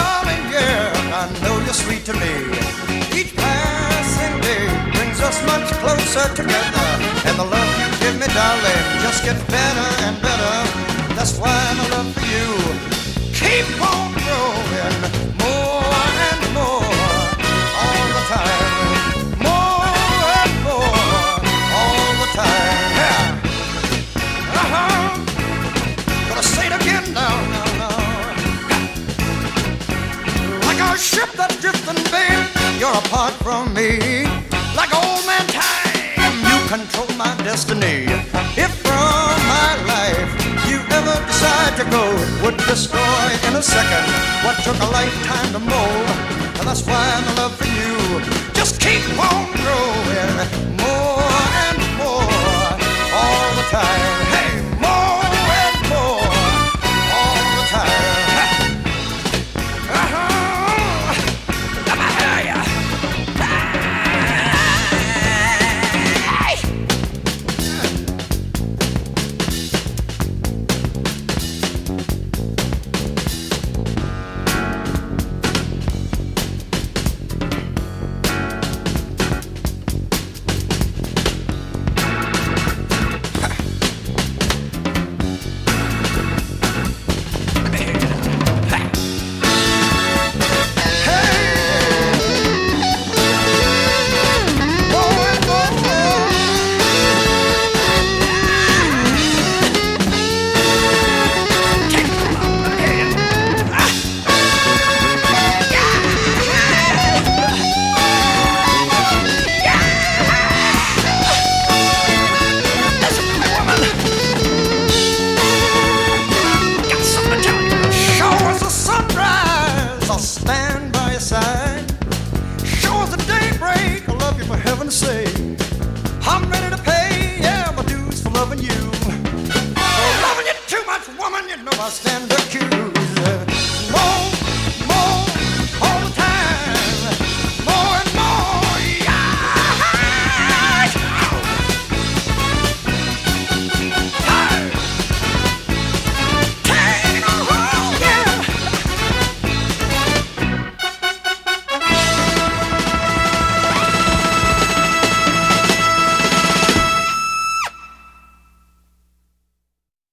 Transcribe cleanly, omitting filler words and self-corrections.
darling, yeah, I know you're sweet to me. Each passing day brings us much closer together, and the love you give me, darling, just gets better and better. That's why my love for you keep on growing more and more all the time, more and more all the time. Yeah. Gonna say it again now. Like a ship that's drifting, babe, you're apart from me. Like old man time, you control my destiny. If from my life you ever decide to go, it would destroy in a second what took a lifetime to mold. And that's why my love for you just keep on growing